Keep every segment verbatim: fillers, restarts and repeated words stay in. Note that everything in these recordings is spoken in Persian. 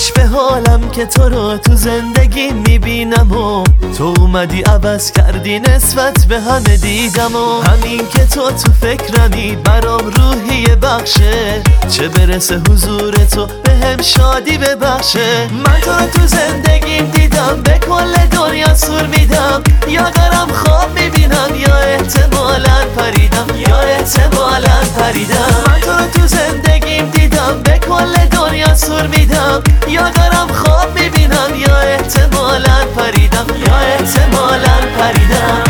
خوش به حالم که تو رو تو زندگی میبینم و تو اومدی عوض کردی نسبت به همه دیدم و همین که تو تو فکرمی برام روحیه بخشه، چه برسه حضور تو به هم شادی ببخشه. من تو رو تو زندگیم دیدم، به کل دنیا سور میدم، یا دارم خواب میبینم یا احتمالاً پریدم، یا احتمالاً پریدم. من تو رو تو زندگیم دیدم، به کل دنیا سور میدم، یا دارم خواب میبینم یا احتمالاً پریدم، یا احتمالاً پریدم.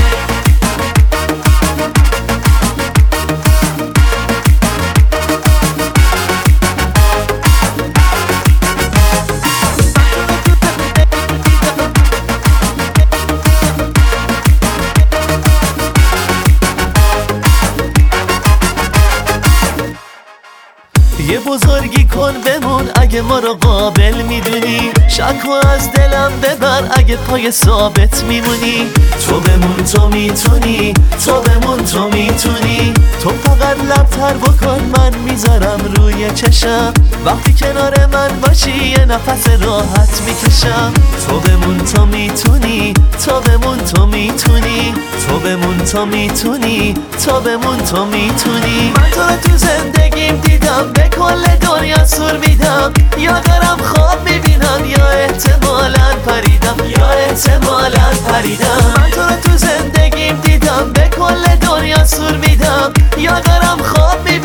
یه بزرگی کن بمون اگه ما رو قابل میدونی، شک و از دلم ببر اگه پای ثابت میمونی. تو بمون تو میتونی، تو بمون تو میتونی، تو فقط لبتر بکن من میذارم روی چشم، وقتی کنار من باشی یه نفس راحت میکشم. تو بمون تو میتونی، تو بمون تو میتونی، تو بمون تو میتونی، تو بمون تو میتونی. من تو رو تو زندگیم دیدم، به کل دنیا سور میدم، یا دارم خواب میبینم یا احتمالاً پریدم، یا احتمالاً پریدم. من تو رو تو زندگیم دیدم، به کل دنیا سور میدم، یا دارم خواب میبینم